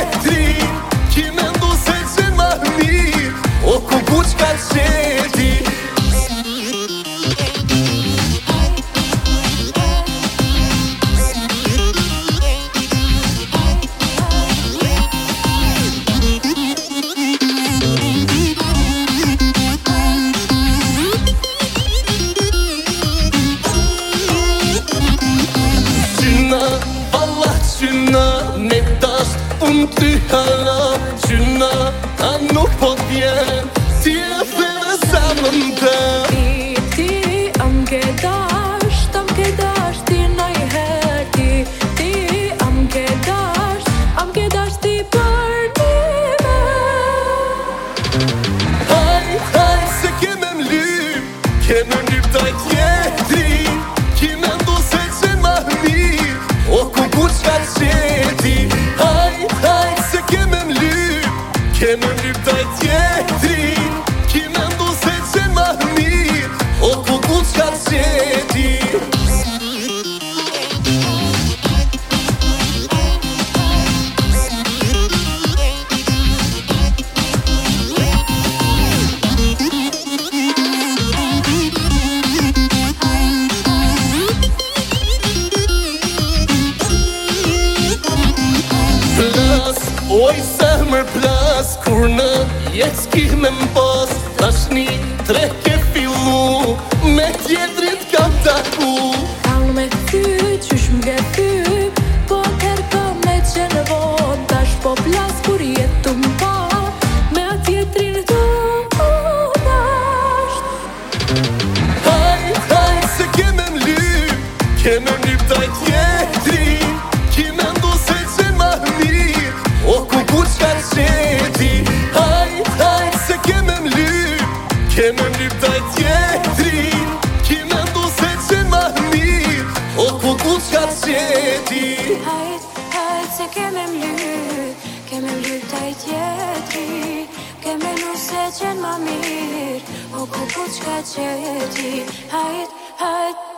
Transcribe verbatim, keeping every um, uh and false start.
tjetri Ki me ndu se qenë ma mirë O ku ku qka qeti Qyna me dash unë ty hara Qyna a nuk po t'vjen Ti e theve sa më ndë Ti, ti, am ke dash Am ke dash ti najher Ti, ti, am ke dash Am ke dash ti për nime Haj, haj, se keme m'lyp Keme m'lyp taj tjetri Ki me ndu se qenë ma mirë O ku ku qka qeti Haj, haj, se keme m'lyp Keme m'lyp taj tjetri Ki me ndu se qenë ma mirë O ku ku qka qeti Oj zemër plas, kur në jetë s'ki me m'pas Tashni tre ke fillu, me tjetrit kam taku Kam me ty, qysh m'ke ty Po t'herka me qenë von Tash po plas kur jetu m'pa Me a tjetrin tu dasht Haj, haj, se keme m'lyp Keme m'lyp taj tjetri Ki me ndu se qenë ma mirë O ku ku qka qeti Haj, haj, se keme m'lyp Keme m'lyp taj tjetri Ki me ndu se qenë ma mirë O ku ku qka qeti Hajt, hajt se keme m'lyp Keme m'lyp taj tjetri Keme nu se qenë ma mirë O ku ku qka qeti Hajt, hajt